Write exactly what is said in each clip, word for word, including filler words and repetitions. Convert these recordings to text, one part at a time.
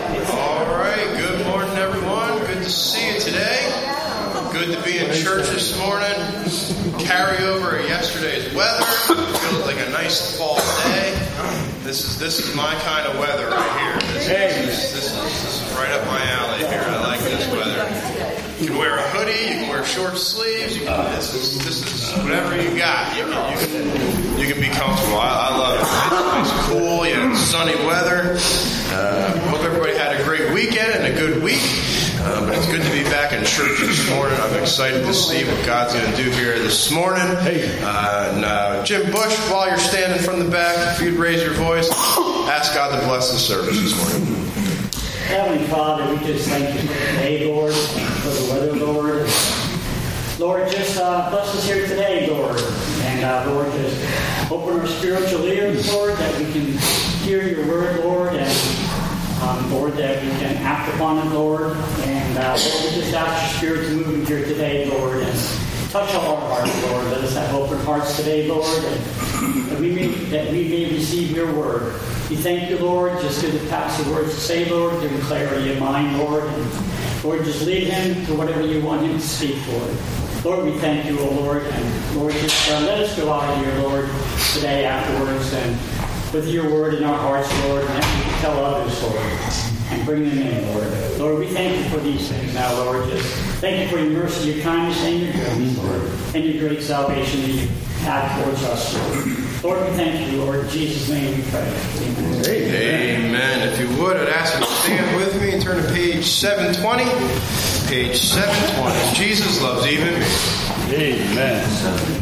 All right, good morning, everyone. Good to see you today. Good to be in church this morning. Carryover of yesterday's weather. Feels like a nice fall day. This is this is my kind of weather right here. This, this, is, this, is, this is right up my alley here. I like this weather. You can wear a hoodie. You can wear short sleeves. You can, this is this is whatever you got. You can you can, you can be comfortable. I, I love it. It's nice, cool. You know, sunny weather. Uh, hope everybody had a great weekend and a good week. Uh, but it's good to be back in church this morning. I'm excited to see what God's going to do here this morning. Uh, and, uh, Jim Bush, while you're standing from the back, if you'd raise your voice, ask God to bless the service this morning. Heavenly Father, we just thank you for today, Lord. Thank you for the weather, Lord. Lord, just uh, bless us here today, Lord. And uh, Lord, just open our spiritual ears, Lord, that we can hear your word, Lord, and Um, Lord, that we can act upon it, Lord. And uh, Lord, we just ask your Spirit to move in here today, Lord, and touch all our hearts, Lord. Let us have open hearts today, Lord, and that we may, that we may receive your word. We thank you, Lord. Just give the pastor words to say, Lord. Give him clarity of mind, Lord. And Lord, just lead him to whatever you want him to speak, Lord. Lord, we thank you, O Lord. And Lord, just uh, let us go out of here, Lord, today afterwards, and with your word in our hearts, Lord, and that we can tell others, Lord, and bring them in, Lord. Lord, we thank you for these things now, Lord. Just thank you for your mercy, your kindness, and your goodness, Lord, and your great salvation that you have towards us, Lord. Lord, we thank you, Lord. In Jesus' name we pray. Amen. Amen. If you would, I'd ask you to stand with me and turn to page seven twenty. Page seven twenty. Jesus loves even me. Amen.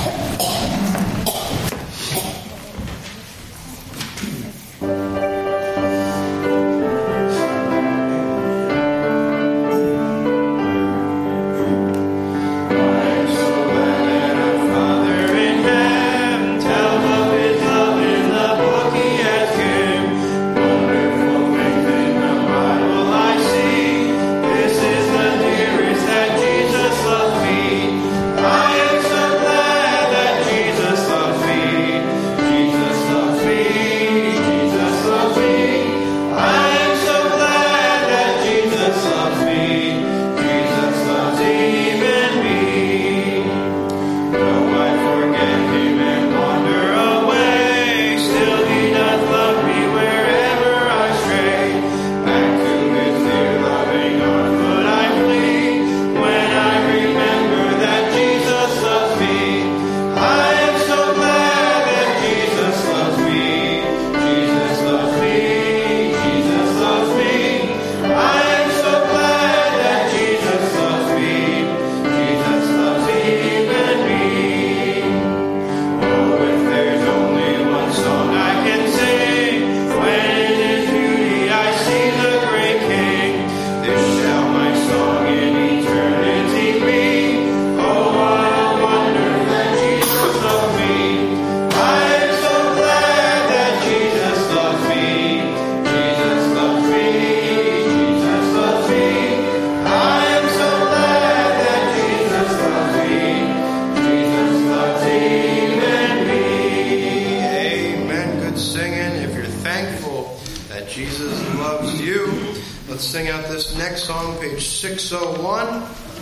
six oh one.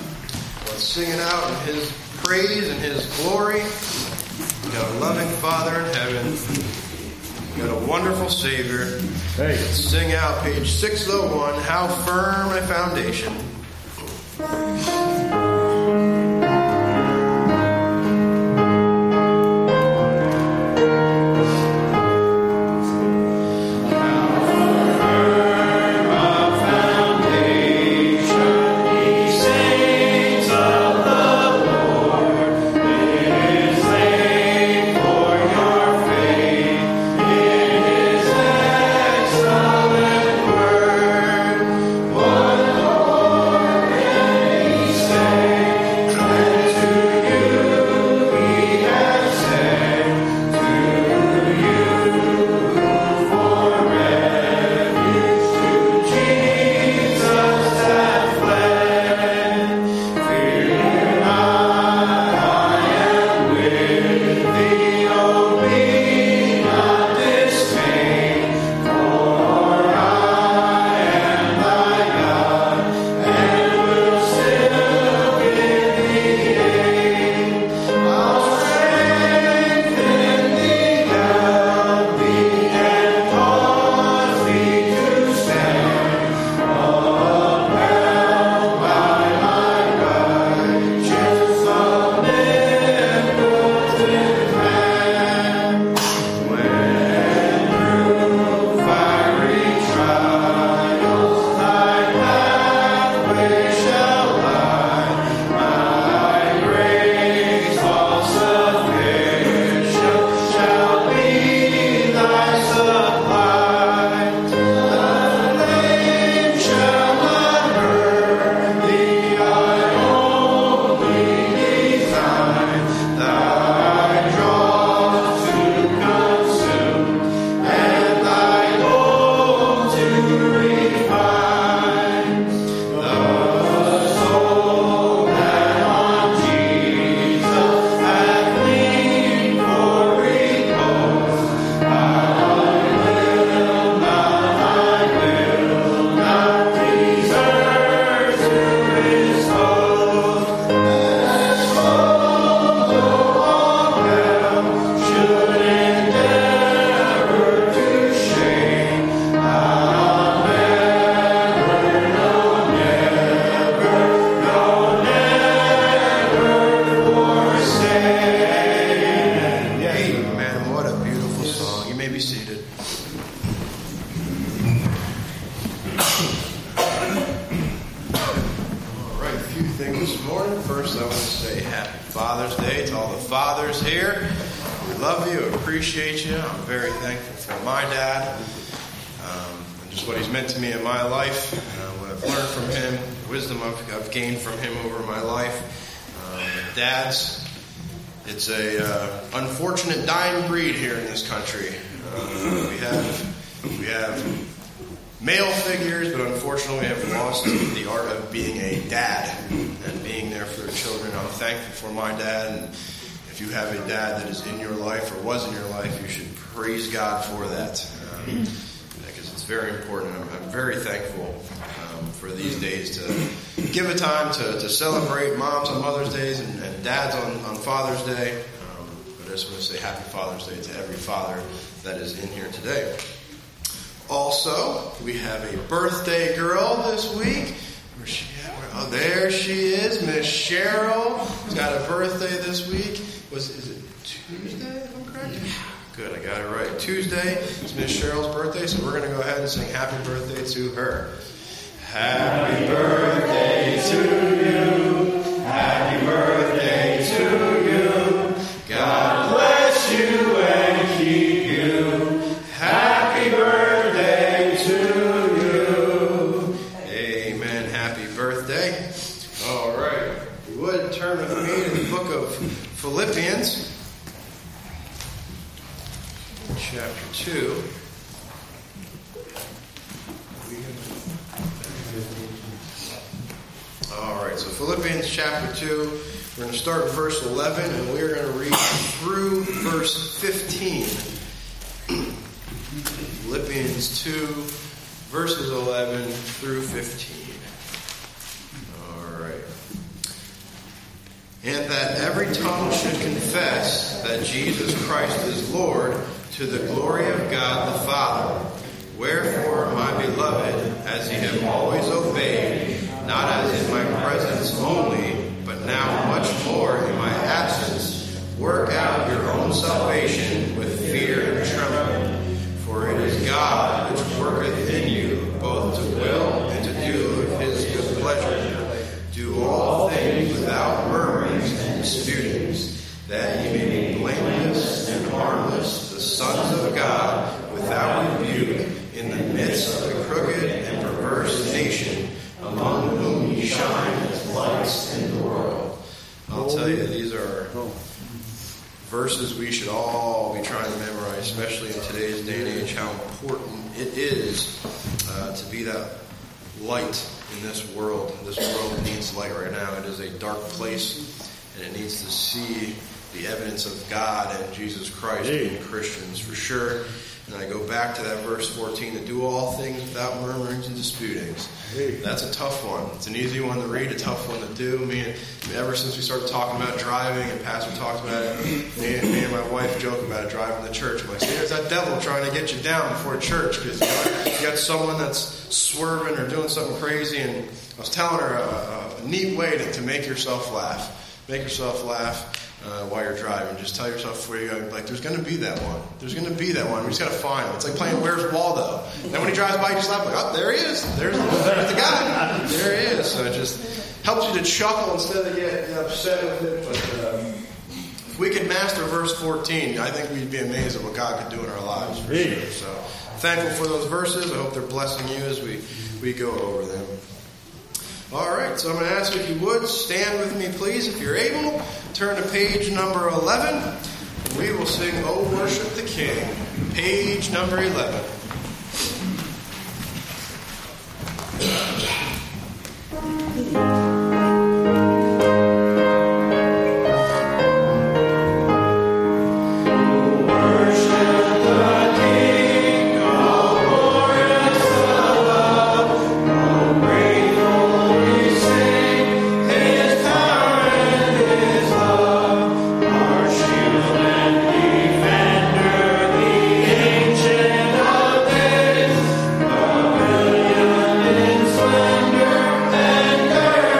Let's sing it out in his praise and his glory. We got a loving Father in heaven. We got a wonderful Savior. Hey. Let's sing out page six oh one, How Firm a Foundation. Excellent word, one Lord. first, I want to say Happy Father's Day to all the fathers here. We love you, appreciate you. I'm very thankful for my dad, um, and just what he's meant to me in my life, uh, what I've learned from him, wisdom I've, I've gained from him over my life. Um, dads, it's a uh, unfortunate dying breed here in this country. Uh, we have we have male figures, but unfortunately we have lost the art of being a dad and being there for their children. I'm thankful for my dad, and if you have a dad that is in your life or was in your life, you should praise God for that, um, because it's very important. I'm, I'm very thankful um, for these days to give a time to, to celebrate moms on Mother's Days and, and dads on, on Father's Day. Um, but I just want to say Happy Father's Day to every father that is in here today. Also, we have a birthday girl this week. Where's she at? Oh, there she is, Miss Cheryl. She's got a birthday this week. Was is it Tuesday, if I'm correct? Good, I got it right. Tuesday is Miss Cheryl's birthday, so we're going to go ahead and sing happy birthday to her. Happy birthday to you. Happy birthday to you. God bless you and keep you. Happy birthday to you. Amen. Happy birthday. All right. If you would turn with me to the book of Philippians, chapter two. All right, so Philippians chapter two. We're going to start in verse eleven, and we're going to read through verse fifteen. Philippians two, verses eleven through fifteen. All right. And that every tongue should confess that Jesus Christ is Lord, to the glory of God the Father. Wherefore, my beloved, as ye have always obeyed, not as in my presence only, but now much more in my absence, work out your own salvation with fear and trembling. For it is God which worketh in you, both to will and to do of his good pleasure. Do all things without murmurings and disputings, that ye may be blameless and harmless, the sons of God, without rebuke, in the midst of a crooked and perverse nation, among whom ye shine as lights in the world. I'll tell you, these are verses we should all be trying to memorize, especially in today's day and age, how important it is uh, to be that light in this world. This world needs light right now. It is a dark place, and it needs to see the evidence of God and Jesus Christ in Christians, for sure. And I go back to that verse fourteen, to do all things without murmurings and disputings. That's a tough one. It's an easy one to read, a tough one to do. Me and, ever since we started talking about driving, and Pastor talked about it, me and, me and my wife joke about it, driving to church. I'm like, see, there's that devil trying to get you down before church, because you got, you got someone that's swerving or doing something crazy. And I was telling her a, a neat way to, to make yourself laugh. Make yourself laugh. Uh, while you're driving, just tell yourself before you go, like, there's going to be that one. There's going to be that one. We just got to find him. It's like playing Where's Waldo. And then when he drives by, you just laugh, like, oh, there he is. There's, there's the guy. There he is. So it just helps you to chuckle instead of get, get upset with it. But uh, if we could master verse fourteen, I think we'd be amazed at what God could do in our lives, for sure. So thankful for those verses. I hope they're blessing you as we, we go over them. All right, so I'm going to ask you if you would stand with me, please, if you're able. Turn to page number eleven. We will sing "Oh Worship the King." Page number eleven. Splendor and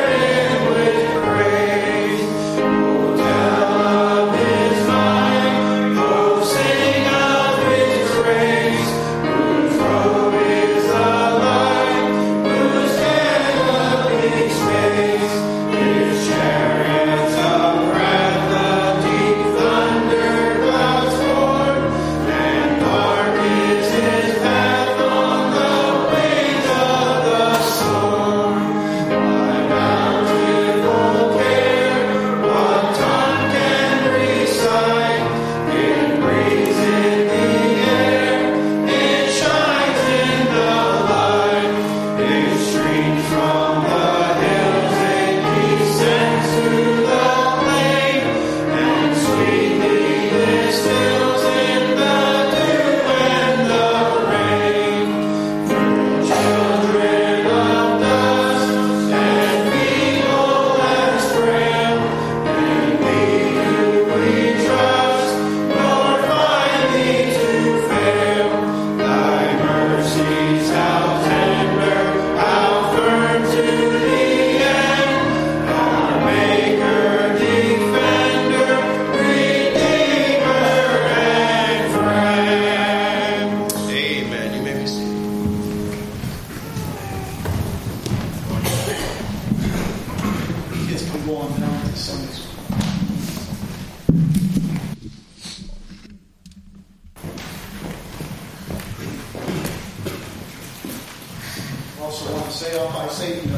Also want to say off by Satan.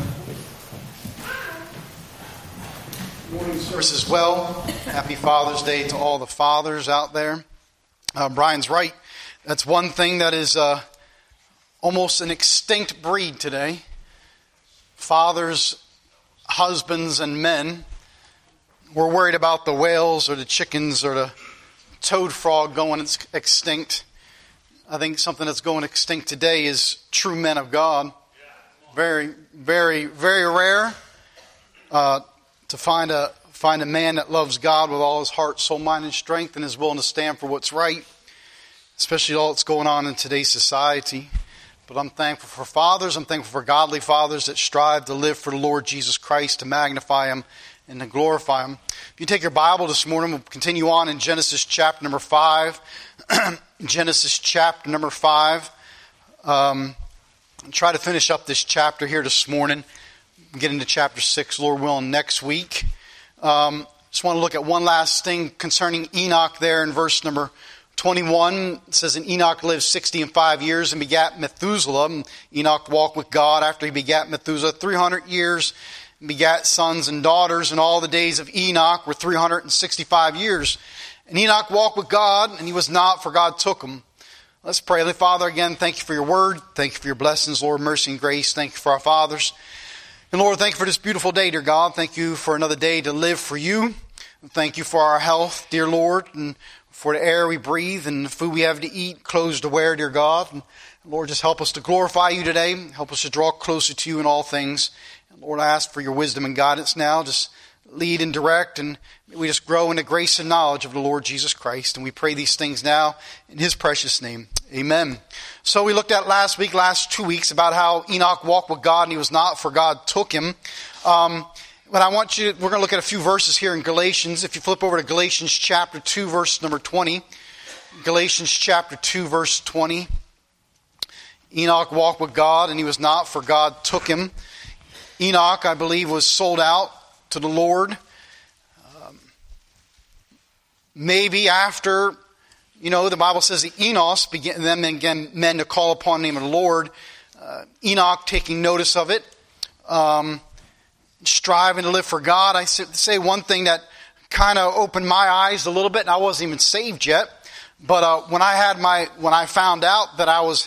Morning, sir. As well. Happy Father's Day to all the fathers out there. Uh, Brian's right. That's one thing that is uh, almost an extinct breed today. Fathers, husbands, and men. We're worried about the whales or the chickens or the toad frog going extinct. I think something that's going extinct today is true men of God. Very, very, very rare uh, to find a find a man that loves God with all his heart, soul, mind, and strength, and is willing to stand for what's right, especially all that's going on in today's society. But I'm thankful for fathers. I'm thankful for godly fathers that strive to live for the Lord Jesus Christ, to magnify Him and to glorify Him. If you take your Bible this morning, we'll continue on in Genesis chapter number five. Genesis chapter number five. Um, I'll try to finish up this chapter here this morning. Get into chapter six, Lord willing, next week. Um, just want to look at one last thing concerning Enoch there in verse number twenty-one. It says, and Enoch lived sixty and five years and begat Methuselah. And Enoch walked with God after he begat Methuselah three hundred years, and begat sons and daughters. And all the days of Enoch were three hundred sixty-five years. And Enoch walked with God, and he was not, for God took him. Let's pray. Heavenly Father, again, thank you for your word. Thank you for your blessings, Lord, mercy and grace. Thank you for our fathers. And Lord, thank you for this beautiful day, dear God. Thank you for another day to live for you. And thank you for our health, dear Lord, and for the air we breathe and the food we have to eat, clothes to wear, dear God. And Lord, just help us to glorify you today. Help us to draw closer to you in all things. And Lord, I ask for your wisdom and guidance now. Just lead and direct, and we just grow into grace and knowledge of the Lord Jesus Christ. And we pray these things now in His precious name. Amen. So we looked at last week, last two weeks, about how Enoch walked with God and he was not, for God took him. Um, but I want you, we're going to look at a few verses here in Galatians. If you flip over to Galatians chapter two, verse number twenty. Galatians chapter two, verse twenty. Enoch walked with God and he was not, for God took him. Enoch, I believe, was sold out to the Lord. Um, maybe after, you know, the Bible says that Enos began them again men to call upon the name of the Lord. Uh, Enoch taking notice of it, um, striving to live for God. I say one thing that kind of opened my eyes a little bit, and I wasn't even saved yet. But uh, when I had my when I found out that I was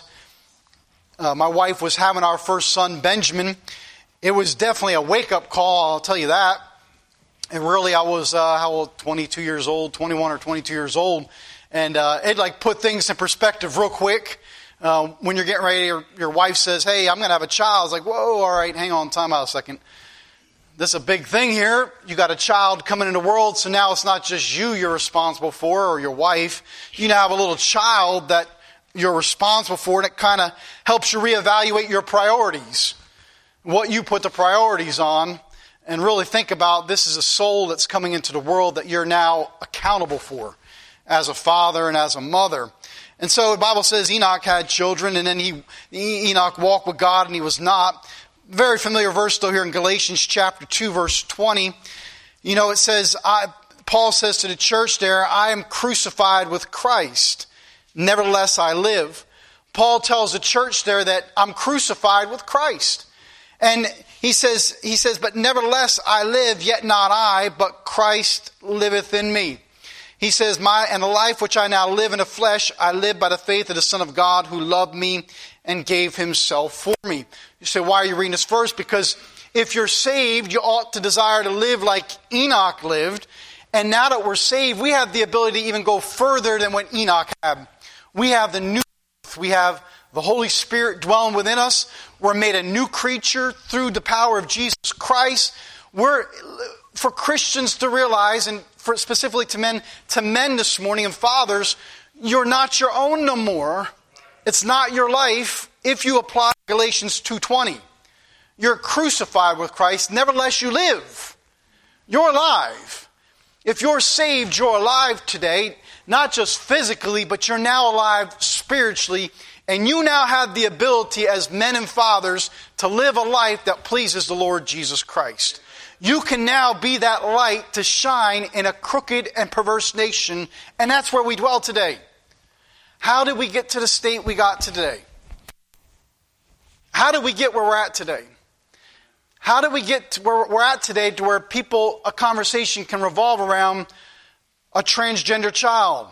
uh, my wife was having our first son, Benjamin, it was definitely a wake-up call, I'll tell you that. And really, I was, uh, how old, twenty-two years old, twenty-one or twenty-two years old. And uh, it like put things in perspective real quick. Uh, when you're getting ready, your, your wife says, hey, I'm going to have a child. It's like, whoa, all right, hang on, time out a second. This is a big thing here. You got a child coming into the world, so now it's not just you you're responsible for or your wife. You now have a little child that you're responsible for, and it kind of helps you reevaluate your priorities. What you put the priorities on, and really think about this is a soul that's coming into the world that you're now accountable for as a father and as a mother. And so the Bible says Enoch had children, and then he Enoch walked with God and he was not. Very familiar verse though here in Galatians chapter two, verse twenty. You know, it says, I, Paul says to the church there, I am crucified with Christ. Nevertheless I live. Paul tells the church there that I'm crucified with Christ. And he says, he says, but nevertheless I live, yet not I, but Christ liveth in me. He says, my and the life which I now live in the flesh, I live by the faith of the Son of God who loved me and gave himself for me. You say, why are you reading this verse? Because if you're saved, you ought to desire to live like Enoch lived. And now that we're saved, we have the ability to even go further than what Enoch had. We have the new birth. We have the Holy Spirit dwelling within us. We're made a new creature through the power of Jesus Christ. We're, for Christians to realize, and for specifically to men, to men this morning and fathers, you're not your own no more. It's not your life if you apply Galatians two twenty. You're crucified with Christ, nevertheless you live. You're alive. If you're saved, you're alive today, not just physically, but you're now alive spiritually. And you now have the ability as men and fathers to live a life that pleases the Lord Jesus Christ. You can now be that light to shine in a crooked and perverse nation, and that's where we dwell today. How did we get to the state we got to today? How did we get where we're at today? How did we get to where we're at today to where people, a conversation can revolve around a transgender child?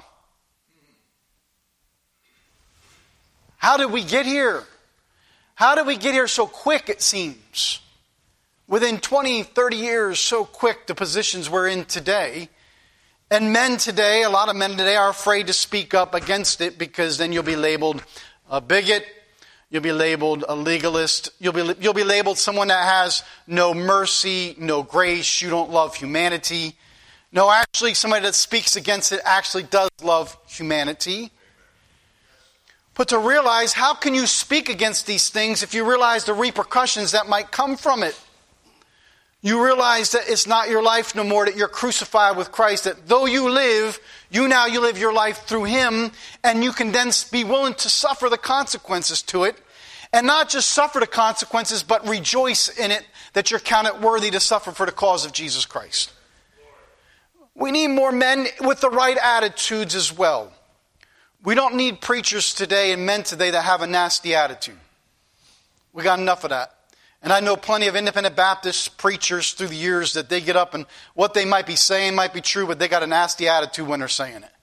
How did we get here? How did we get here so quick, it seems? Within twenty, thirty years, so quick, the positions we're in today. And men today, a lot of men today are afraid to speak up against it because then you'll be labeled a bigot. You'll be labeled a legalist. You'll be, you'll be labeled someone that has no mercy, no grace. You don't love humanity. No, actually, somebody that speaks against it actually does love humanity. But to realize, how can you speak against these things if you realize the repercussions that might come from it? You realize that it's not your life no more, that you're crucified with Christ, that though you live, you now you live your life through Him, and you can then be willing to suffer the consequences to it. And not just suffer the consequences, but rejoice in it, that you're counted worthy to suffer for the cause of Jesus Christ. We need more men with the right attitudes as well. We don't need preachers today and men today that have a nasty attitude. We got enough of that. And I know plenty of independent Baptist preachers through the years that they get up and what they might be saying might be true, but they got a nasty attitude when they're saying it.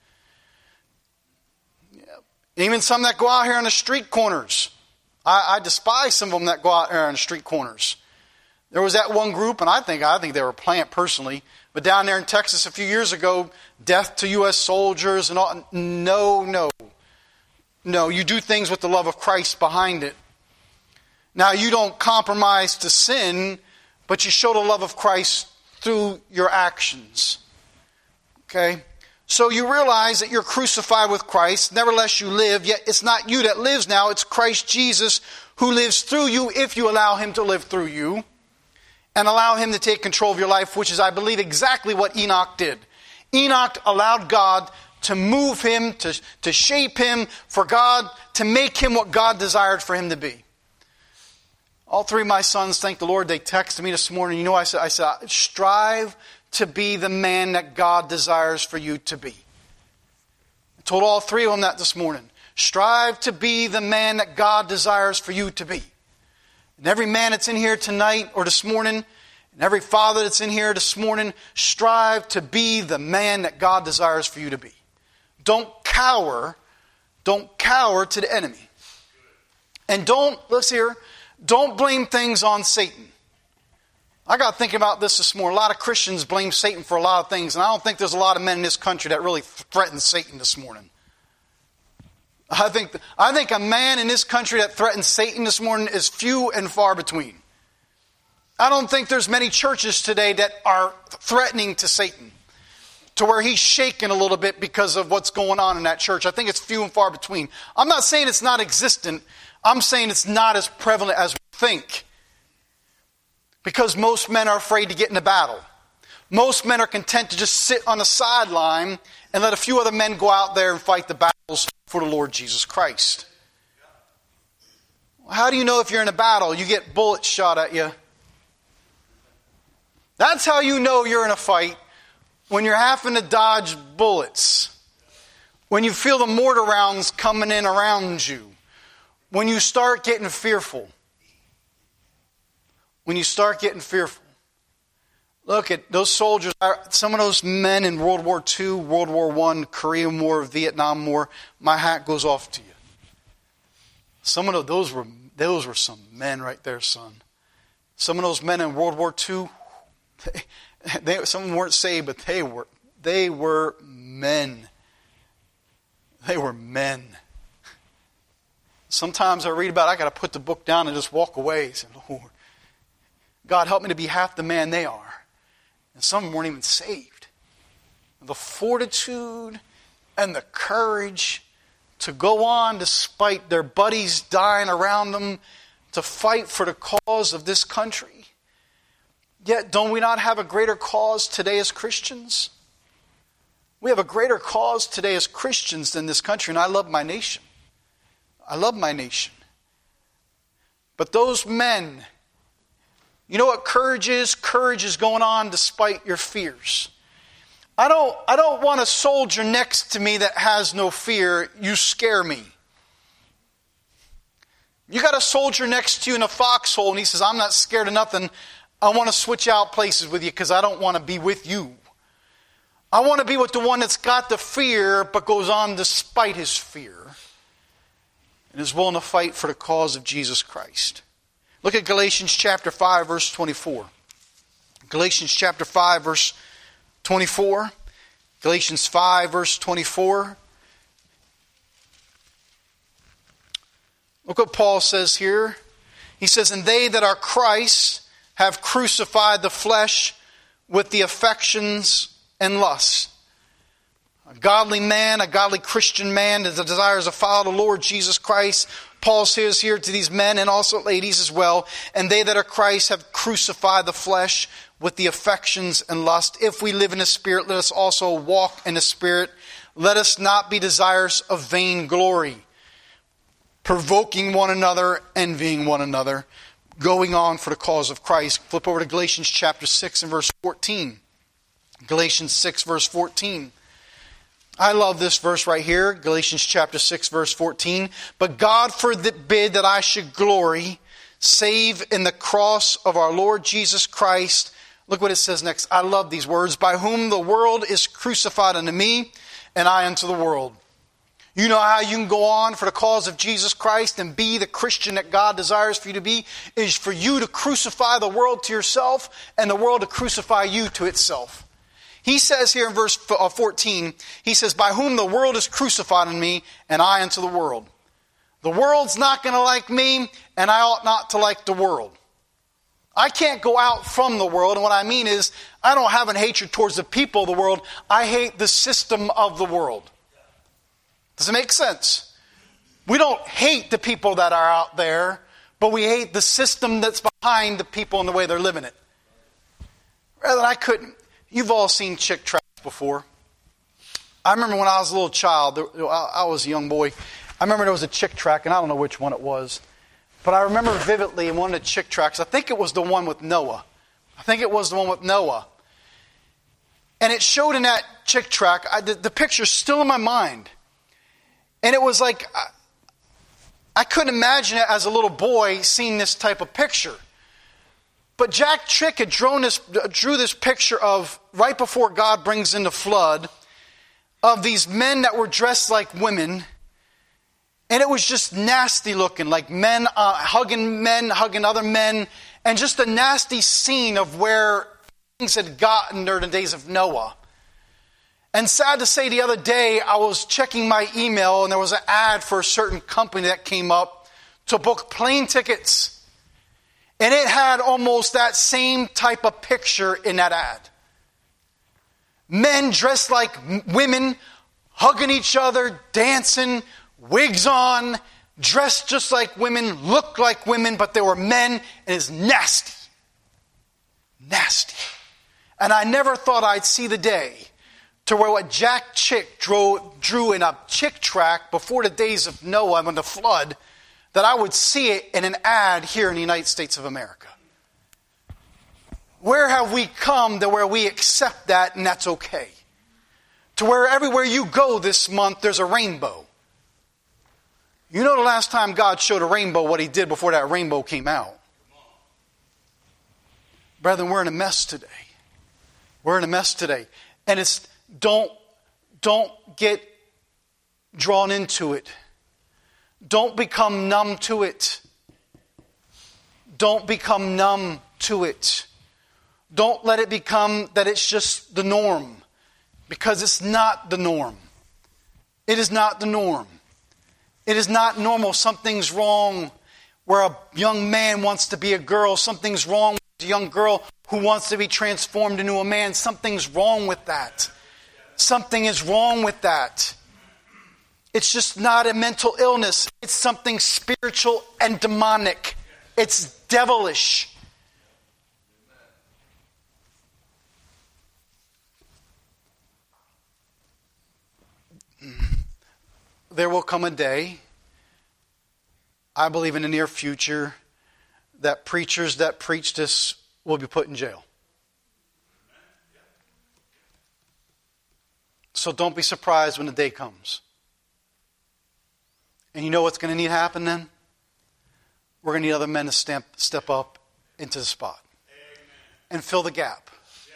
Yeah. Even some that go out here on the street corners. I, I despise some of them that go out there on the street corners. There was that one group, and I think I think they were playing it personally, but down there in Texas a few years ago, death to U S soldiers and all. No, no. No, you do things with the love of Christ behind it. Now, you don't compromise to sin, but you show the love of Christ through your actions. Okay? So you realize that you're crucified with Christ. Nevertheless, you live. Yet it's not you that lives now. It's Christ Jesus who lives through you if you allow Him to live through you. And allow Him to take control of your life, which is, I believe, exactly what Enoch did. Enoch allowed God to move him, to, to shape him, for God to make him what God desired for him to be. All three of my sons, thank the Lord, they texted me this morning. You know, I said, I said, strive to be the man that God desires for you to be. I told all three of them that this morning. Strive to be the man that God desires for you to be. And every man that's in here tonight or this morning, and every father that's in here this morning, strive to be the man that God desires for you to be. Don't cower. Don't cower to the enemy. And don't, let's hear, don't blame things on Satan. I got thinking about this this morning. A lot of Christians blame Satan for a lot of things, and I don't think there's a lot of men in this country that really threaten Satan this morning. I think, I think a man in this country that threatens Satan this morning is few and far between. I don't think there's many churches today that are threatening to Satan, to where he's shaken a little bit because of what's going on in that church. I think it's few and far between. I'm not saying it's not existent. I'm saying it's not as prevalent as we think. Because most men are afraid to get in a battle. Most men are content to just sit on the sideline and let a few other men go out there and fight the battles for the Lord Jesus Christ. How do you know if you're in a battle? You get bullets shot at you. That's how you know you're in a fight, when you're having to dodge bullets. When you feel the mortar rounds coming in around you. When you start getting fearful. When you start getting fearful. Look at those soldiers, some of those men in World War Two, World War One, Korean War, Vietnam War, my hat goes off to you. Some of those were those were some men right there, son. Some of those men in World War Two, they, they, some of them weren't saved, but they were they were men. They were men. Sometimes I read about it, I got to put the book down and just walk away and say, Lord, God, help me to be half the man they are. And some weren't even saved. The fortitude and the courage to go on despite their buddies dying around them to fight for the cause of this country. Yet, don't we not have a greater cause today as Christians? We have a greater cause today as Christians than this country, and I love my nation. I love my nation. But those men, you know what courage is? Courage is going on despite your fears. I don't, I don't want a soldier next to me that has no fear. You scare me. You got a soldier next to you in a foxhole, and he says, I'm not scared of nothing. I want to switch out places with you because I don't want to be with you. I want to be with the one that's got the fear but goes on despite his fear and is willing to fight for the cause of Jesus Christ. Look at Galatians chapter five, verse twenty-four. Galatians chapter five, verse twenty-four. Galatians five, verse twenty-four. Look what Paul says here. He says, and they that are Christ have crucified the flesh with the affections and lusts. A godly man, a godly Christian man that desires to follow the Lord Jesus Christ. Paul says here to these men and also ladies as well, and they that are Christ have crucified the flesh with the affections and lust. If we live in the Spirit, let us also walk in the Spirit. Let us not be desirous of vain glory, provoking one another, envying one another, going on for the cause of Christ. Flip over to Galatians chapter six and verse fourteen. Galatians six verse fourteen. I love this verse right here. Galatians chapter six verse fourteen. But God forbid that I should glory, save in the cross of our Lord Jesus Christ. Look what it says next. I love these words. By whom the world is crucified unto me, and I unto the world. You know how you can go on for the cause of Jesus Christ and be the Christian that God desires for you to be? Is for you to crucify the world to yourself and the world to crucify you to itself. He says here in verse fourteen, he says, by whom the world is crucified in me, and I unto the world. The world's not going to like me, and I ought not to like the world. I can't go out from the world, and what I mean is, I don't have a hatred towards the people of the world. I hate the system of the world. Does it make sense? We don't hate the people that are out there, but we hate the system that's behind the people and the way they're living it. Rather than I couldn't. You've all seen Chick tracts before. I remember when I was a little child, I was a young boy, I remember there was a Chick tract, and I don't know which one it was, but I remember vividly in one of the Chick tracts, I think it was the one with Noah. I think it was the one with Noah. And it showed in that Chick tract, I, the, the picture's still in my mind. And it was like, I, I couldn't imagine it as a little boy seeing this type of picture. But Jack Chick had drawn this, drew this picture of, right before God brings in the flood, of these men that were dressed like women. And it was just nasty looking, like men uh, hugging men, hugging other men. And just a nasty scene of where things had gotten during the days of Noah. And sad to say, the other day I was checking my email and there was an ad for a certain company that came up to book plane tickets. And it had almost that same type of picture in that ad. Men dressed like women, hugging each other, dancing, wigs on, dressed just like women, looked like women, but they were men, and it's nasty. Nasty. And I never thought I'd see the day to where what Jack Chick drew, drew in a Chick tract before the days of Noah and the flood, that I would see it in an ad here in the United States of America. Where have we come to where we accept that and that's okay? To where everywhere you go this month, there's a rainbow. You know the last time God showed a rainbow, what he did before that rainbow came out. Brethren, we're in a mess today. We're in a mess today. And it's, don't, don't get drawn into it. Don't become numb to it. Don't become numb to it. Don't let it become that it's just the norm. Because it's not the norm. It is not the norm. It is not normal. Something's wrong where a young man wants to be a girl. Something's wrong with a young girl who wants to be transformed into a man. Something's wrong with that. Something is wrong with that. It's just not a mental illness. It's something spiritual and demonic. It's devilish. There will come a day, I believe in the near future, that preachers that preach this will be put in jail. So don't be surprised when the day comes. And you know what's going to need to happen then? we're going to need other men to step, step up into the spot. Amen. And fill the gap. Yes.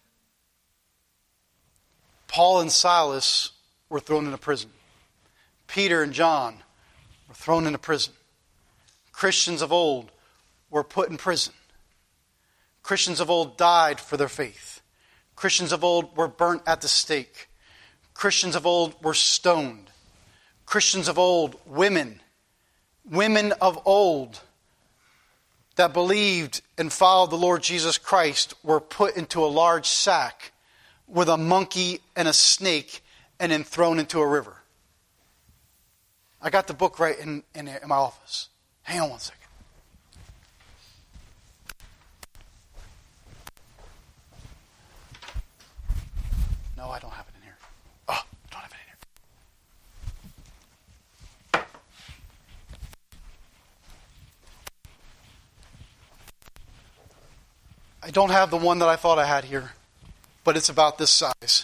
Paul and Silas were thrown into prison. Peter and John were thrown into prison. Christians of old were put in prison. Christians of old died for their faith. Christians of old were burnt at the stake. Christians of old were stoned. Christians of old, women, women of old that believed and followed the Lord Jesus Christ were put into a large sack with a monkey and a snake and then thrown into a river. I got the book right in, in, in my office. Hang on one second. No, I don't have it in here. Oh, I don't have it in here. I don't have the one that I thought I had here, but it's about this size.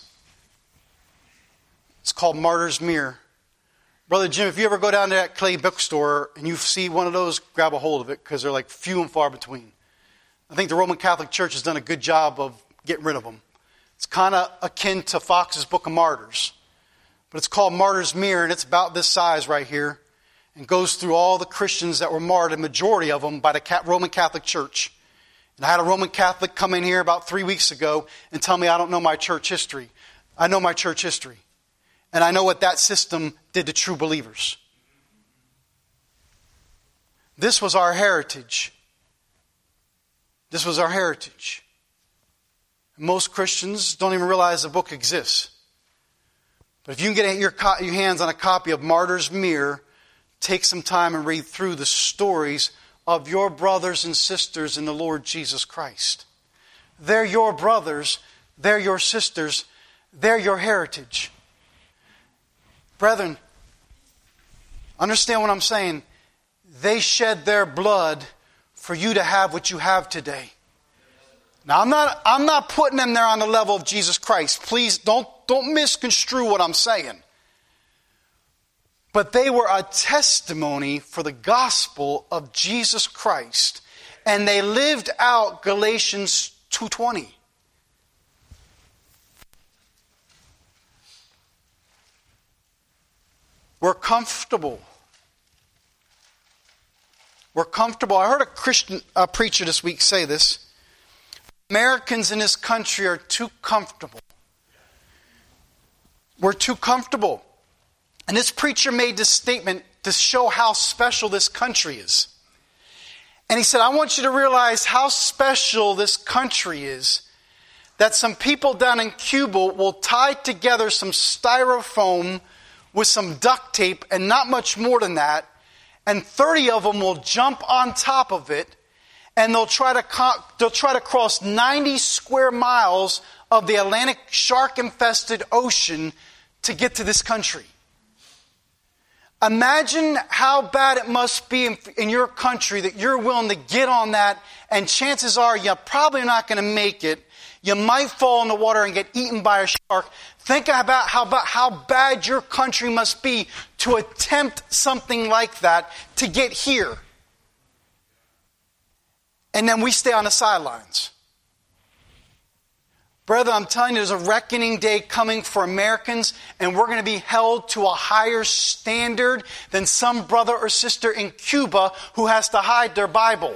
It's called Martyr's Mirror. Brother Jim, if you ever go down to that Clay bookstore and you see one of those, grab a hold of it because they're like few and far between. I think the Roman Catholic Church has done a good job of getting rid of them. It's kind of akin to Fox's Book of Martyrs. But it's called Martyr's Mirror, and it's about this size right here. And goes through all the Christians that were martyred, a majority of them, by the Roman Catholic Church. And I had a Roman Catholic come in here about three weeks ago and tell me I don't know my church history. I know my church history. And I know what that system did to true believers. This was our heritage. This was our heritage. Most Christians don't even realize the book exists. But if you can get your, your hands on a copy of Martyr's Mirror, take some time and read through the stories of your brothers and sisters in the Lord Jesus Christ. They're your brothers. They're your sisters. They're your heritage. Brethren, understand what I'm saying. They shed their blood for you to have what you have today. Now, I'm not, I'm not putting them there on the level of Jesus Christ. Please don't, don't misconstrue what I'm saying. But they were a testimony for the gospel of Jesus Christ. And they lived out Galatians two twenty. We're comfortable. We're comfortable. I heard a Christian uh, preacher this week say this. Americans in this country are too comfortable. We're too comfortable. And this preacher made this statement to show how special this country is. And he said, I want you to realize how special this country is, that some people down in Cuba will tie together some styrofoam with some duct tape and not much more than that, and thirty of them will jump on top of it, and they'll try to co- they'll try to cross ninety square miles of the Atlantic shark-infested ocean to get to this country. Imagine how bad it must be in, in your country that you're willing to get on that, and chances are you're probably not going to make it. You might fall in the water and get eaten by a shark. Think about how, about how bad your country must be to attempt something like that to get here. And then we stay on the sidelines. Brother, I'm telling you, there's a reckoning day coming for Americans, and we're going to be held to a higher standard than some brother or sister in Cuba who has to hide their Bible.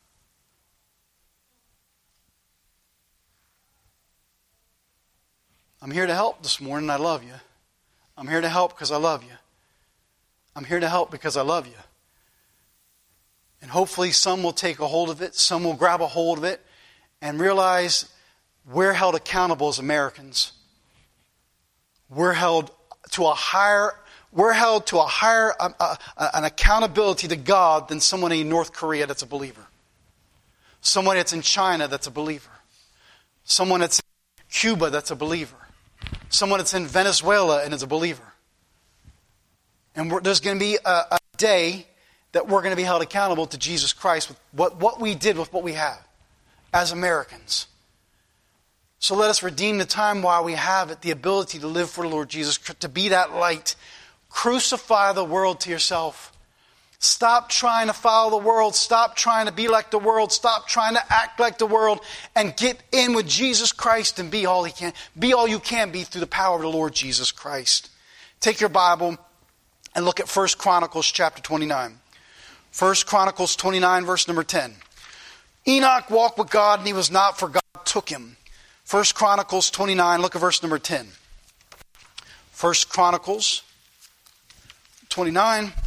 I'm here to help this morning. I love you. I'm here to help because I love you. I'm here to help because I love you. And hopefully some will take a hold of it. Some will grab a hold of it and realize we're held accountable as Americans. We're held to a higher, we're held to a higher, uh, uh, an accountability to God than someone in North Korea that's a believer. Someone that's in China that's a believer. Someone that's in Cuba that's a believer. Someone that's in Venezuela and is a believer. And we're, there's going to be a, a day that we're going to be held accountable to Jesus Christ with what, what we did with what we have as Americans. So let us redeem the time while we have it, the ability to live for the Lord Jesus, to be that light. Crucify the world to yourself. Stop trying to follow the world. Stop trying to be like the world. Stop trying to act like the world, and get in with Jesus Christ and be all he can. Be all you can be through the power of the Lord Jesus Christ. Take your Bible and look at First Chronicles chapter twenty-nine. First Chronicles twenty-nine, verse number ten. Enoch walked with God, and he was not, for God took him. First Chronicles twenty-nine, look at verse number ten. First Chronicles twenty-nine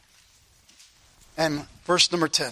and verse number ten.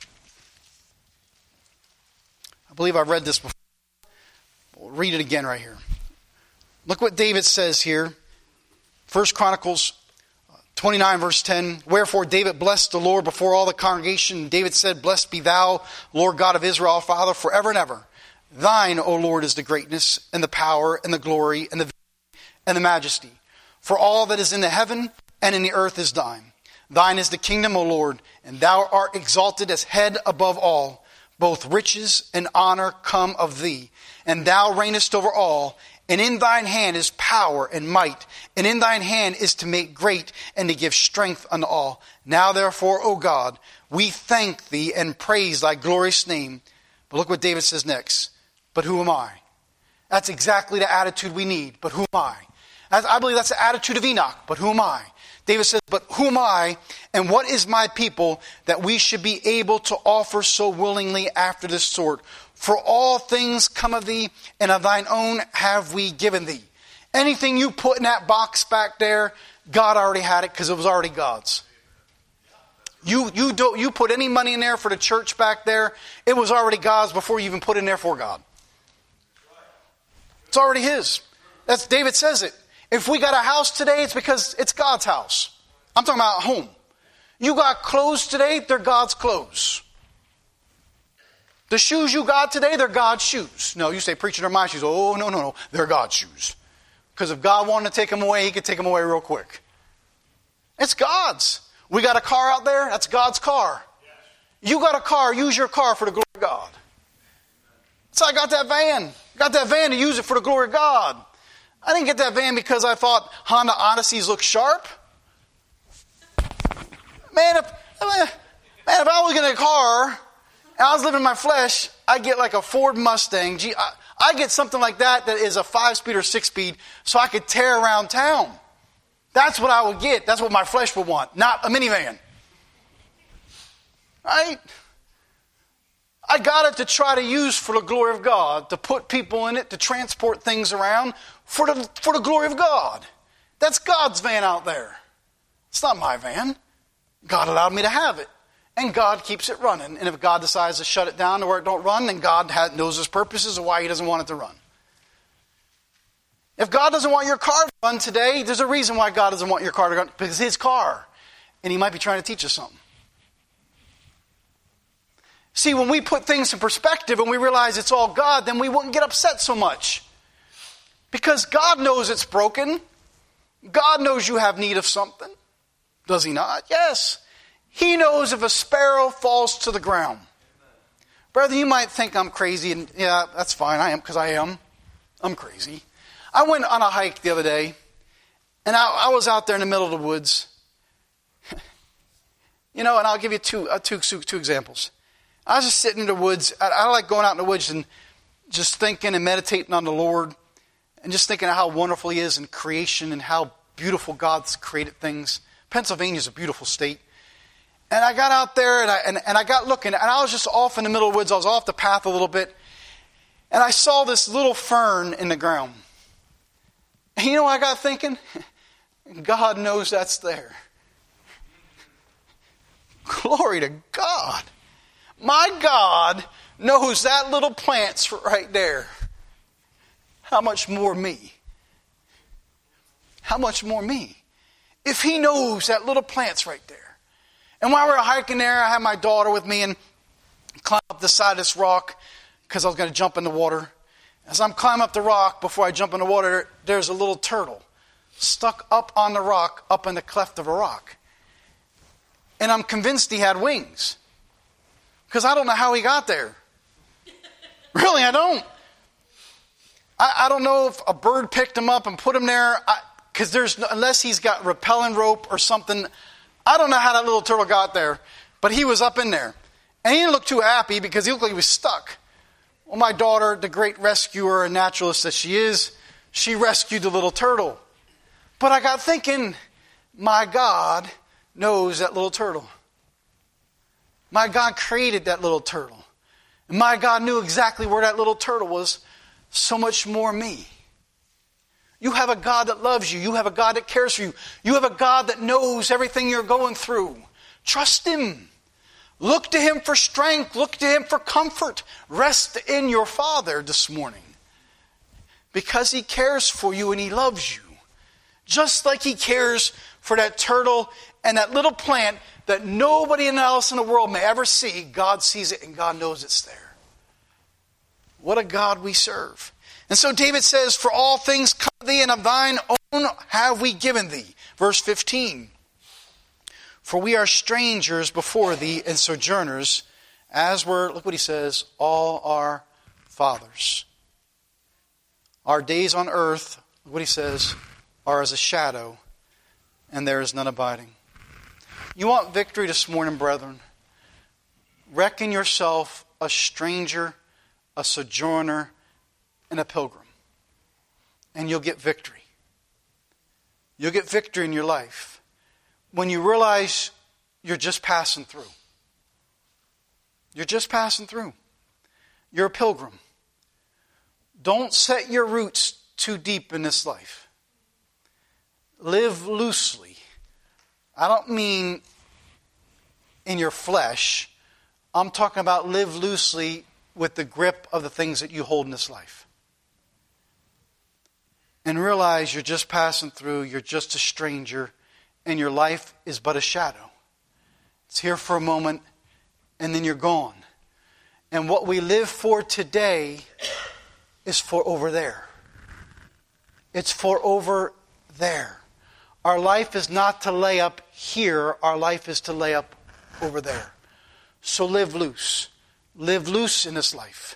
I believe I read this before. We'll read it again right here. Look what David says here. First Chronicles twenty-nine, verse ten. Wherefore David blessed the Lord before all the congregation. David said, Blessed be thou, Lord God of Israel, Father, forever and ever. Thine, O Lord, is the greatness and the power and the glory and the and the majesty. For all that is in the heaven and in the earth is thine. Thine is the kingdom, O Lord, and thou art exalted as head above all. Both riches and honor come of thee, and thou reignest over all. And in thine hand is power and might, and in thine hand is to make great and to give strength unto all. Now therefore, O God, we thank thee and praise thy glorious name. But look what David says next. But who am I? That's exactly the attitude we need. But who am I? I believe that's the attitude of Enoch. But who am I? David says, but who am I, and what is my people, that we should be able to offer so willingly after this sort? For all things come of thee, and of thine own have we given thee. Anything you put in that box back there, God already had it because it was already God's. You you don't you put any money in there for the church back there, it was already God's before you even put in there for God. It's already His. That's David says it. If we got a house today, it's because it's God's house. I'm talking about home. You got clothes today, they're God's clothes. The shoes you got today, they're God's shoes. No, you say, preaching, they're my shoes. Oh, no, no, no. They're God's shoes. Because if God wanted to take them away, He could take them away real quick. It's God's. We got a car out there, that's God's car. You got a car, use your car for the glory of God. So I got that van. Got that van to use it for the glory of God. I didn't get that van because I thought Honda Odysseys look sharp. Man, if, man, if I was getting a car and I was living in my flesh, I'd get like a Ford Mustang. Gee, I, I get something like that that is a five-speed or six-speed so I could tear around town. That's what I would get. That's what my flesh would want, not a minivan. Right? I got it to try to use for the glory of God, to put people in it, to transport things around for the, for the glory of God. That's God's van out there. It's not my van. God allowed me to have it. And God keeps it running. And if God decides to shut it down to where it don't run, then God knows His purposes of why He doesn't want it to run. If God doesn't want your car to run today, there's a reason why God doesn't want your car to run. Because it's His car. And He might be trying to teach us something. See, when we put things in perspective and we realize it's all God, then we wouldn't get upset so much. Because God knows it's broken. God knows you have need of something. Does He not? Yes. He knows if a sparrow falls to the ground. Brother, you might think I'm crazy, and yeah, that's fine. I am, because I am. I'm crazy. I went on a hike the other day, and I, I was out there in the middle of the woods. You know, and I'll give you two, uh, two, two, two examples. I was just sitting in the woods. I, I like going out in the woods and just thinking and meditating on the Lord and just thinking of how wonderful He is in creation and how beautiful God's created things. Pennsylvania's a beautiful state. And I got out there and I, and, and I got looking, and I was just off in the middle of the woods. I was off the path a little bit. And I saw this little fern in the ground. And you know what I got thinking? God knows that's there. Glory to God. My God knows that little plant's right there. How much more me? How much more me? If He knows that little plant's right there. And while we were hiking there, I had my daughter with me and climbed up the side of this rock because I was going to jump in the water. As I'm climbing up the rock, before I jump in the water, there's a little turtle stuck up on the rock, up in the cleft of a rock. And I'm convinced he had wings. Because I don't know how he got there. Really, I don't. I, I don't know if a bird picked him up and put him there. Because there's no, unless he's got rappelling rope or something, I don't know how that little turtle got there, but he was up in there. And he didn't look too happy because he looked like he was stuck. Well, my daughter, the great rescuer and naturalist that she is, she rescued the little turtle. But I got thinking, my God knows that little turtle. My God created that little turtle. And my God knew exactly where that little turtle was, so much more me. You have a God that loves you. You have a God that cares for you. You have a God that knows everything you're going through. Trust Him. Look to Him for strength. Look to Him for comfort. Rest in your Father this morning. Because He cares for you and He loves you. Just like He cares for that turtle and that little plant that nobody else in the world may ever see. God sees it and God knows it's there. What a God we serve. And so David says, for all things come to thee, and of thine own have we given thee. Verse fifteen. For we are strangers before thee and sojourners, as were, look what he says, all our fathers. Our days on earth, look what he says, are as a shadow, and there is none abiding. You want victory this morning, brethren? Reckon yourself a stranger, a sojourner, and a pilgrim. And you'll get victory. You'll get victory in your life when you realize you're just passing through. You're just passing through. You're a pilgrim. Don't set your roots too deep in this life. Live loosely. I don't mean in your flesh. I'm talking about live loosely with the grip of the things that you hold in this life. And realize you're just passing through, you're just a stranger, and your life is but a shadow. It's here for a moment, and then you're gone. And what we live for today is for over there. It's for over there. Our life is not to lay up here. Our life is to lay up over there. So live loose. Live loose in this life.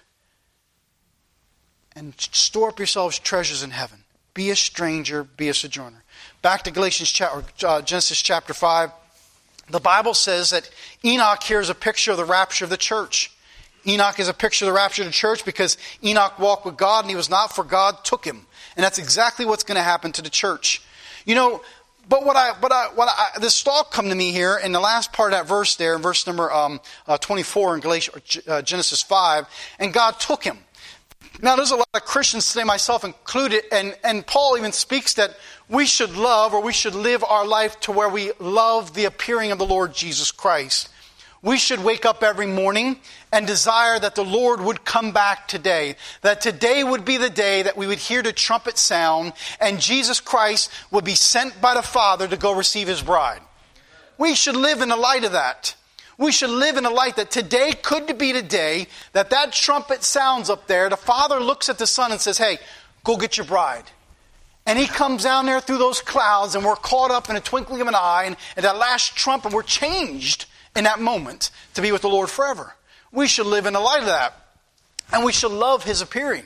And store up yourselves treasures in heaven. Be a stranger, be a sojourner. Back to Galatians chapter, uh, Genesis chapter five. The Bible says that Enoch here is a picture of the rapture of the church. Enoch is a picture of the rapture of the church because Enoch walked with God and he was not, for God took him. And that's exactly what's going to happen to the church. You know, but what I, what I, what I, this thought come to me here in the last part of that verse there, in verse number um, uh, twenty-four in Galatians, uh, Genesis five, and God took him. Now, there's a lot of Christians today, myself included, and, and Paul even speaks that we should love, or we should live our life to where we love the appearing of the Lord Jesus Christ. We should wake up every morning and desire that the Lord would come back today. That today would be the day that we would hear the trumpet sound and Jesus Christ would be sent by the Father to go receive His bride. We should live in the light of that. We should live in the light that today could be the day that that trumpet sounds up there. The Father looks at the Son and says, hey, go get your bride. And He comes down there through those clouds and we're caught up in a twinkling of an eye and at that last trumpet we're changed in that moment to be with the Lord forever. We should live in the light of that. And we should love His appearing.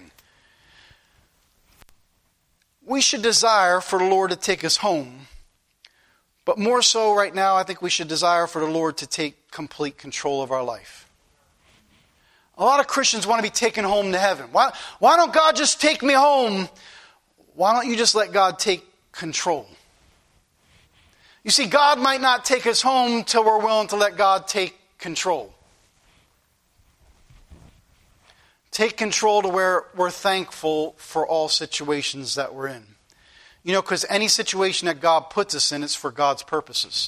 We should desire for the Lord to take us home. But more so right now, I think we should desire for the Lord to take complete control of our life. A lot of Christians want to be taken home to heaven. Why, why don't God just take me home? Why don't you just let God take control? You see, God might not take us home till we're willing to let God take control. Take control to where we're thankful for all situations that we're in. You know, because any situation that God puts us in, it's for God's purposes.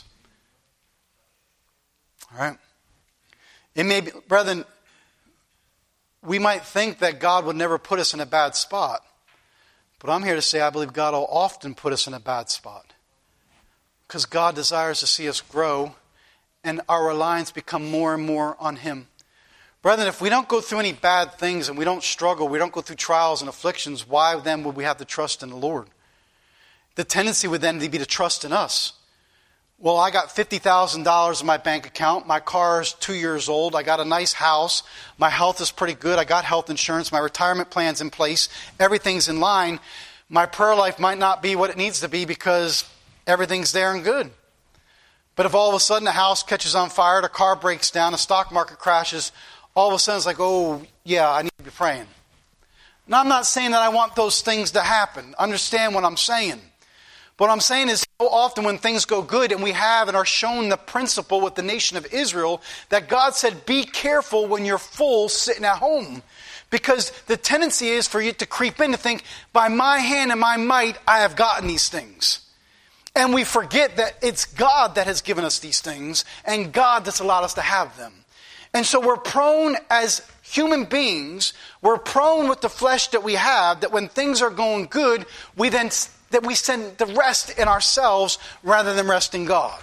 All right? It may be, brethren, we might think that God would never put us in a bad spot. But I'm here to say I believe God will often put us in a bad spot. Because God desires to see us grow and our reliance become more and more on Him. Brethren, if we don't go through any bad things and we don't struggle, we don't go through trials and afflictions, why then would we have to trust in the Lord? The tendency would then be to trust in us. Well, I got fifty thousand dollars in my bank account. My car is two years old. I got a nice house. My health is pretty good. I got health insurance. My retirement plan's in place. Everything's in line. My prayer life might not be what it needs to be because everything's there and good. But if all of a sudden the house catches on fire, the car breaks down, the stock market crashes, all of a sudden it's like, oh, yeah, I need to be praying. Now, I'm not saying that I want those things to happen. Understand what I'm saying. What I'm saying is so often when things go good and we have and are shown the principle with the nation of Israel that God said, be careful when you're full sitting at home. Because the tendency is for you to creep in to think, by my hand and my might, I have gotten these things. And we forget that it's God that has given us these things and God that's allowed us to have them. And so we're prone as human beings, we're prone with the flesh that we have, that when things are going good, we then that we send the rest in ourselves rather than rest in God.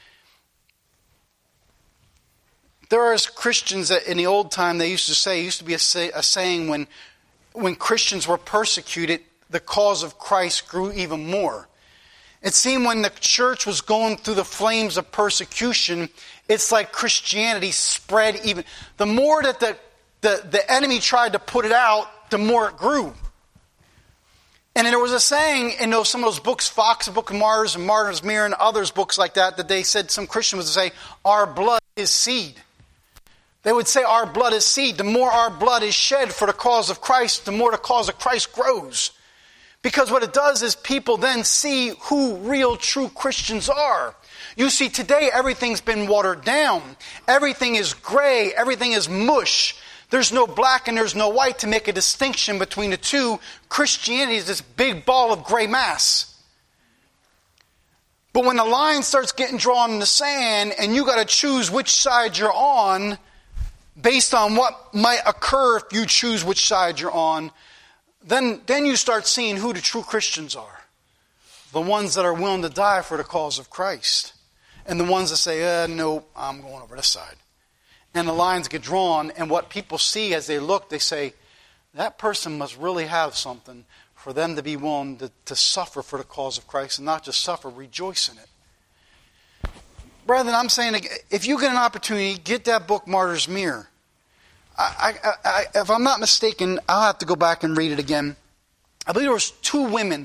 There are Christians that in the old time they used to say, used to be a, say, a saying when, when Christians were persecuted, the cause of Christ grew even more. It seemed when the church was going through the flames of persecution, it's like Christianity spread even. The more that the, the, the enemy tried to put it out, the more it grew. And there was a saying in those, some of those books, Fox, the Book of Martyrs, and Martyr's Mirror, and others books like that, that they said, some Christian would say, our blood is seed. They would say our blood is seed. The more our blood is shed for the cause of Christ, the more the cause of Christ grows. Because what it does is people then see who real, true Christians are. You see, today everything's been watered down. Everything is gray. Everything is mush. There's no black and there's no white to make a distinction between the two. Christianity is this big ball of gray mass. But when the line starts getting drawn in the sand and you got to choose which side you're on based on what might occur if you choose which side you're on, then, then you start seeing who the true Christians are. The ones that are willing to die for the cause of Christ. And the ones that say, uh, no, I'm going over this side. And the lines get drawn, and what people see as they look, they say, that person must really have something for them to be willing to, to suffer for the cause of Christ, and not just suffer, rejoice in it. Brethren, I'm saying, if you get an opportunity, get that book, Martyr's Mirror. I, I, I, if I'm not mistaken, I'll have to go back and read it again. I believe there was two women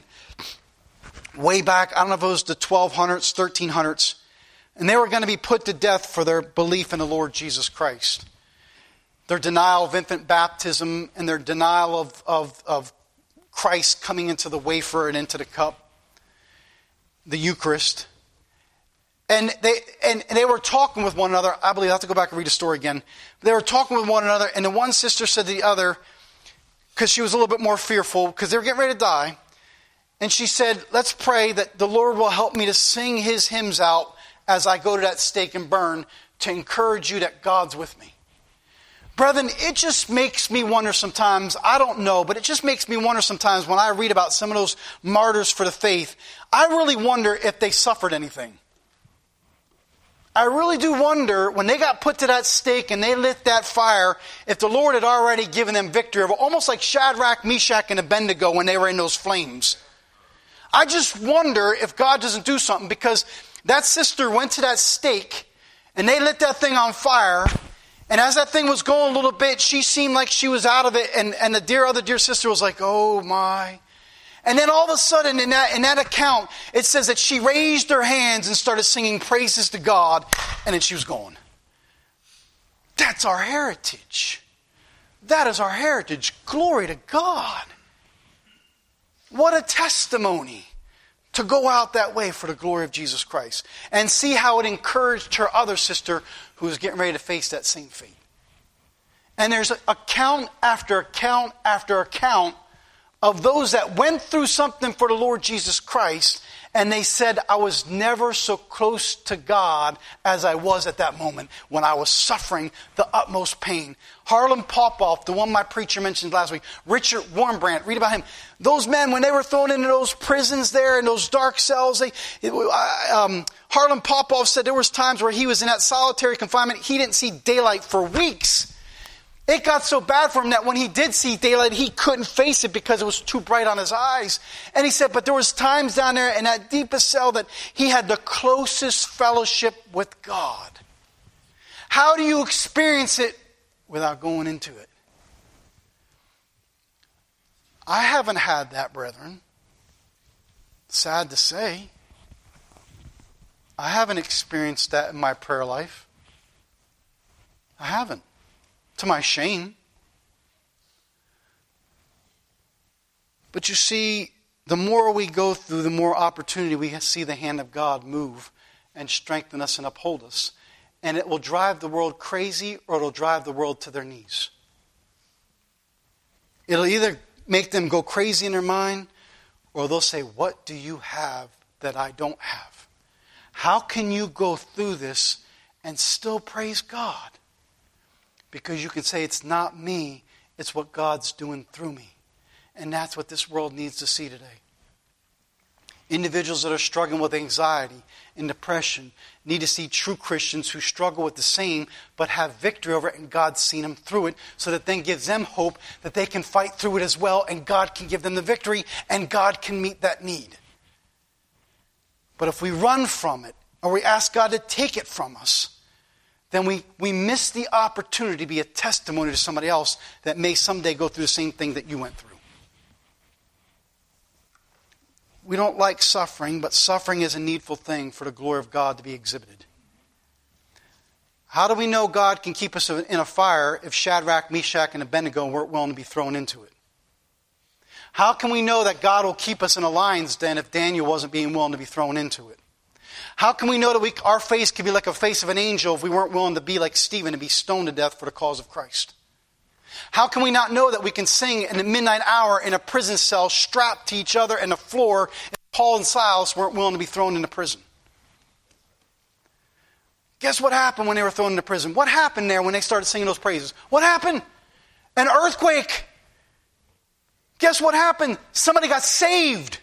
way back, I don't know if it was the twelve hundreds, thirteen hundreds, and they were going to be put to death for their belief in the Lord Jesus Christ. Their denial of infant baptism and their denial of, of, of Christ coming into the wafer and into the cup, the Eucharist. And they and they were talking with one another. I believe I have to go back and read the story again. They were talking with one another, and the one sister said to the other, because she was a little bit more fearful, because they were getting ready to die, and she said, let's pray that the Lord will help me to sing his hymns out as I go to that stake and burn, to encourage you that God's with me. Brethren, it just makes me wonder sometimes, I don't know, but it just makes me wonder sometimes when I read about some of those martyrs for the faith, I really wonder if they suffered anything. I really do wonder, when they got put to that stake and they lit that fire, if the Lord had already given them victory over, almost like Shadrach, Meshach, and Abednego when they were in those flames. I just wonder if God doesn't do something, because that sister went to that stake and they lit that thing on fire, and as that thing was going a little bit, she seemed like she was out of it, and, and the dear other dear sister was like, oh my. And then all of a sudden in that, in that account, it says that she raised her hands and started singing praises to God, and then she was gone. That's our heritage. That is our heritage. Glory to God. What a testimony to go out that way for the glory of Jesus Christ. And see how it encouraged her other sister who was getting ready to face that same fate. And there's account after account after account of those that went through something for the Lord Jesus Christ, and they said, I was never so close to God as I was at that moment when I was suffering the utmost pain. Harlan Popoff, the one my preacher mentioned last week, Richard Wurmbrand, read about him. Those men, when they were thrown into those prisons there, in those dark cells, they, um, Harlan Popoff said there was times where he was in that solitary confinement, he didn't see daylight for weeks. It got so bad for him that when he did see daylight, he couldn't face it because it was too bright on his eyes. And he said, but there was times down there in that deepest cell that he had the closest fellowship with God. How do you experience it without going into it? I haven't had that, brethren. Sad to say. I haven't experienced that in my prayer life. I haven't. To my shame. But you see, the more we go through, the more opportunity we see the hand of God move and strengthen us and uphold us. And it will drive the world crazy, or it'll drive the world to their knees. It'll either make them go crazy in their mind, or they'll say, what do you have that I don't have? How can you go through this and still praise God? Because you can say, it's not me, it's what God's doing through me. And that's what this world needs to see today. Individuals that are struggling with anxiety and depression need to see true Christians who struggle with the same but have victory over it, and God's seen them through it, so that then gives them hope that they can fight through it as well, and God can give them the victory and God can meet that need. But if we run from it, or we ask God to take it from us, then we, we miss the opportunity to be a testimony to somebody else that may someday go through the same thing that you went through. We don't like suffering, but suffering is a needful thing for the glory of God to be exhibited. How do we know God can keep us in a fire if Shadrach, Meshach, and Abednego weren't willing to be thrown into it? How can we know that God will keep us in a lion's den if Daniel wasn't being willing to be thrown into it? How can we know that we, our face could be like a face of an angel if we weren't willing to be like Stephen and be stoned to death for the cause of Christ? How can we not know that we can sing in the midnight hour in a prison cell strapped to each other in the floor if Paul and Silas weren't willing to be thrown into prison? Guess what happened when they were thrown into prison? What happened there when they started singing those praises? What happened? An earthquake. Guess what happened? Somebody got saved.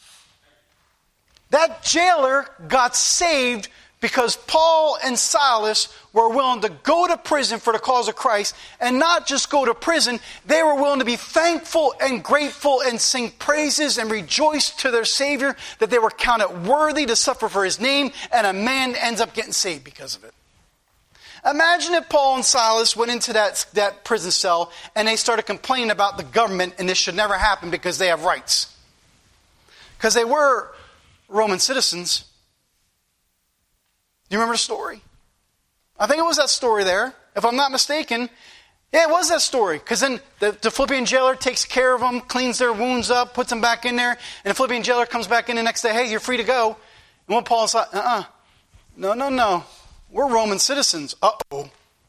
That jailer got saved because Paul and Silas were willing to go to prison for the cause of Christ, and not just go to prison, they were willing to be thankful and grateful and sing praises and rejoice to their Savior that they were counted worthy to suffer for His name, and a man ends up getting saved because of it. Imagine if Paul and Silas went into that, that prison cell and they started complaining about the government and this should never happen because they have rights. Because they were Roman citizens. Do you remember the story? I think it was that story there. If I'm not mistaken, yeah, it was that story. Because then the, the Philippian jailer takes care of them, cleans their wounds up, puts them back in there, and the Philippian jailer comes back in the next day, hey, you're free to go. And when Paul said, uh-uh, no, no, no, we're Roman citizens. Uh-oh.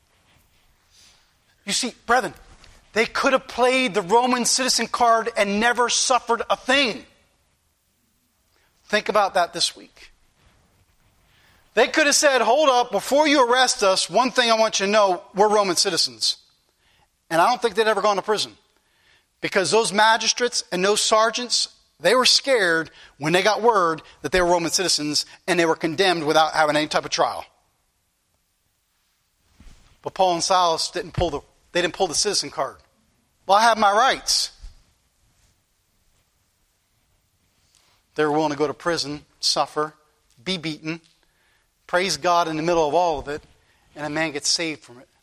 You see, brethren, they could have played the Roman citizen card and never suffered a thing. Think about that this week. They could have said, hold up, before you arrest us, one thing I want you to know, we're Roman citizens. And I don't think they'd ever gone to prison. Because those magistrates and those sergeants, they were scared when they got word that they were Roman citizens and they were condemned without having any type of trial. But Paul and Silas didn't pull the, they didn't pull the citizen card. Well, I have my rights. They were willing to go to prison, suffer, be beaten, praise God in the middle of all of it, and a man gets saved from it.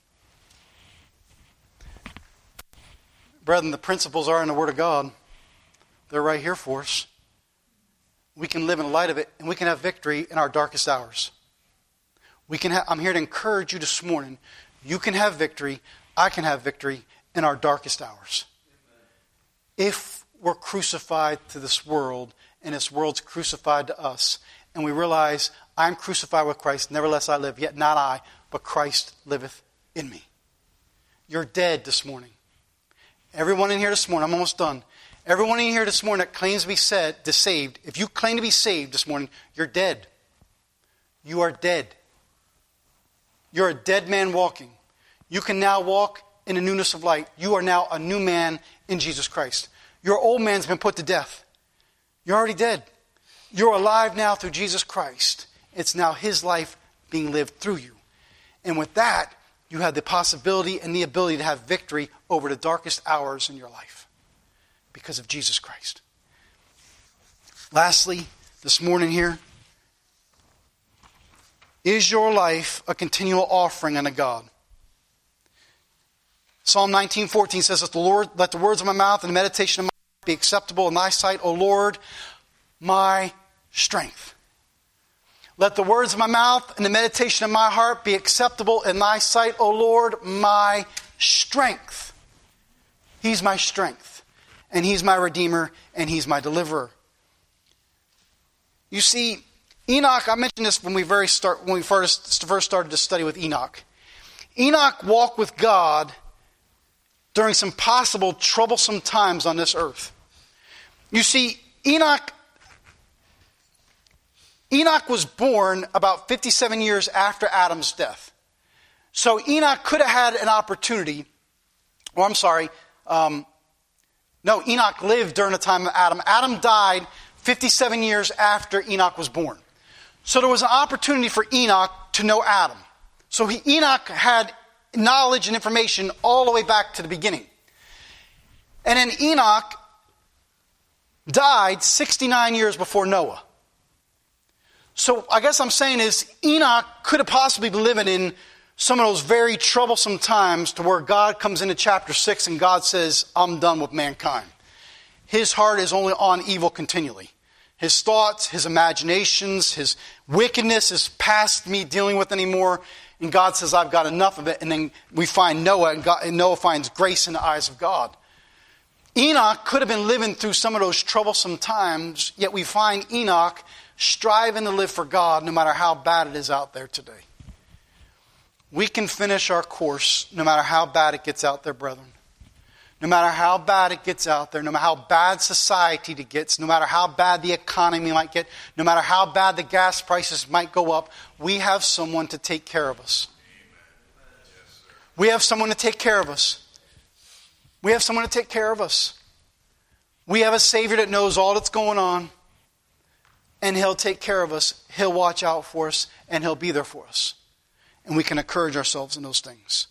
Brethren, the principles are in the Word of God. They're right here for us. We can live in the light of it, and we can have victory in our darkest hours. We can. Ha- I'm here to encourage you this morning. You can have victory. I can have victory in our darkest hours. If we're crucified to this world, and this world's crucified to us, and we realize I'm crucified with Christ, nevertheless I live, yet not I, but Christ liveth in me. You're dead this morning. Everyone in here this morning, I'm almost done. Everyone in here this morning that claims to be saved, to saved, if you claim to be saved this morning, you're dead. You are dead. You're a dead man walking. You can now walk in the newness of light. You are now a new man in Jesus Christ. Your old man's been put to death. You're already dead. You're alive now through Jesus Christ. It's now His life being lived through you. And with that, you have the possibility and the ability to have victory over the darkest hours in your life because of Jesus Christ. Lastly, this morning here, is your life a continual offering unto God? Psalm nineteen fourteen says, that the Lord, let the words of my mouth and the meditation of my heart be acceptable in thy sight, O Lord, my strength. Let the words of my mouth and the meditation of my heart be acceptable in thy sight, O Lord, my strength. He's my strength, and he's my redeemer, and he's my deliverer. You see, Enoch, I mentioned this when we very start when we first first started to study with Enoch. Enoch walked with God during some possible troublesome times on this earth. You see, Enoch Enoch was born about fifty-seven years after Adam's death. So Enoch could have had an opportunity, or I'm sorry, um, no, Enoch lived during the time of Adam. Adam died fifty-seven years after Enoch was born. So there was an opportunity for Enoch to know Adam. So he, Enoch had knowledge and information all the way back to the beginning. And then Enoch died sixty-nine years before Noah. So I guess I'm saying is Enoch could have possibly been living in some of those very troublesome times to where God comes into chapter six and God says, I'm done with mankind. His heart is only on evil continually. His thoughts, his imaginations, his wickedness is past me dealing with anymore. And God says, I've got enough of it. And then we find Noah, and, God, and Noah finds grace in the eyes of God. Enoch could have been living through some of those troublesome times, yet we find Enoch striving to live for God no matter how bad it is out there today. We can finish our course no matter how bad it gets out there, brethren. No matter how bad it gets out there, no matter how bad society gets, no matter how bad the economy might get, no matter how bad the gas prices might go up, we have someone to take care of us. We have someone to take care of us. We have someone to take care of us. We have a Savior that knows all that's going on, and He'll take care of us. He'll watch out for us, and He'll be there for us. And we can encourage ourselves in those things.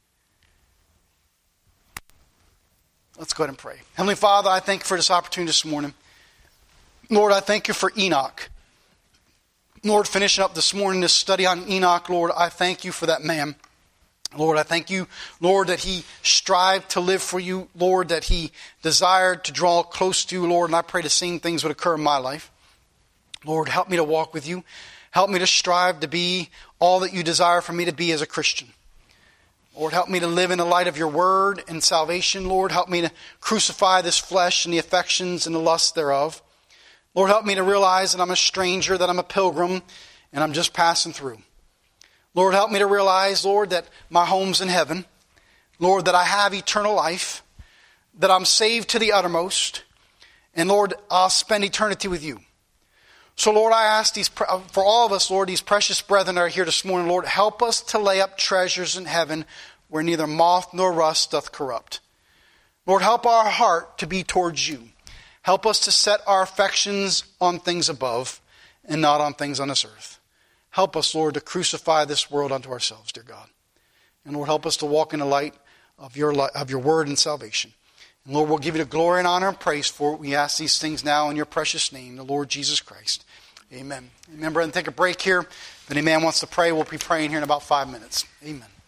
Let's go ahead and pray. Heavenly Father, I thank you for this opportunity this morning. Lord, I thank you for Enoch. Lord, finishing up this morning this study on Enoch, Lord, I thank you for that man. Lord, I thank you, Lord, that he strived to live for you. Lord, that he desired to draw close to you, Lord, and I pray the same things would occur in my life. Lord, help me to walk with you. Help me to strive to be all that you desire for me to be as a Christian. Lord, help me to live in the light of your word and salvation. Lord, help me to crucify this flesh and the affections and the lusts thereof. Lord, help me to realize that I'm a stranger, that I'm a pilgrim, and I'm just passing through. Lord, help me to realize, Lord, that my home's in heaven. Lord, that I have eternal life, that I'm saved to the uttermost, and Lord, I'll spend eternity with you. So, Lord, I ask these for all of us, Lord, these precious brethren that are here this morning, Lord, help us to lay up treasures in heaven where neither moth nor rust doth corrupt. Lord, help our heart to be towards you. Help us to set our affections on things above and not on things on this earth. Help us, Lord, to crucify this world unto ourselves, dear God. And, Lord, help us to walk in the light of your, of your word and salvation. And, Lord, we'll give you the glory and honor and praise for it. We ask these things now in your precious name, the Lord Jesus Christ. Amen. Remember, and take a break here. If any man wants to pray, we'll be praying here in about five minutes. Amen.